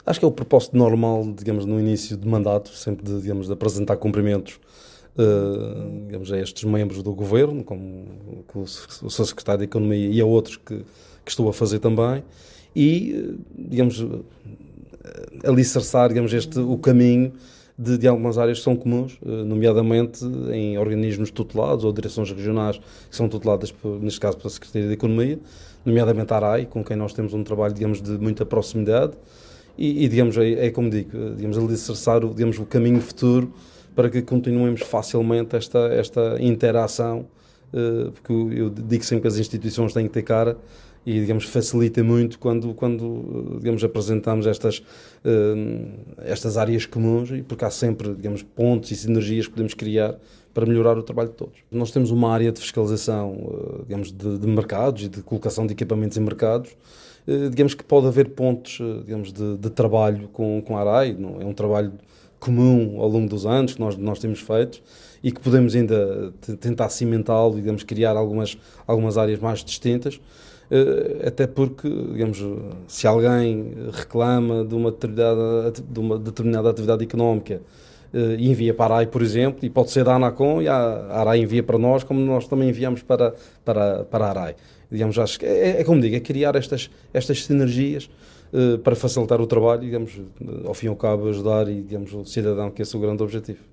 Acho que é o propósito normal, digamos, no início de mandato, sempre de, digamos, de apresentar cumprimentos, digamos, a estes membros do governo, como o seu secretário de Economia e a outros que estou a fazer também, e, digamos, alicerçar, digamos, o caminho de algumas áreas que são comuns, nomeadamente em organismos tutelados ou direções regionais que são tuteladas, neste caso, pela Secretaria de Economia, nomeadamente a ARAI, com quem nós temos um trabalho, digamos, de muita proximidade digamos, é como digo, digamos, alicerçar digamos, o caminho futuro para que continuemos facilmente esta interação, porque eu digo sempre que as instituições têm que ter cara e, digamos, facilita muito quando digamos, apresentamos estas áreas comuns, e porque há sempre, digamos, pontos e sinergias que podemos criar para melhorar o trabalho de todos. Nós temos uma área de fiscalização, digamos, de mercados e de colocação de equipamentos em mercados, digamos que pode haver pontos, digamos, de trabalho com a ARAI, não é um trabalho comum ao longo dos anos que nós temos feito e que podemos ainda tentar cimentá-lo, digamos, criar algumas áreas mais distintas, até porque, digamos, se alguém reclama de uma determinada atividade económica e envia para a ARAI, por exemplo, e pode ser da ANACOM e a ARAI envia para nós, como nós também enviamos para a ARAI. Digamos, acho que é como digo, é criar estas sinergias para facilitar o trabalho e, digamos, ao fim e ao cabo, ajudar e, digamos, o cidadão, que esse é o grande objetivo.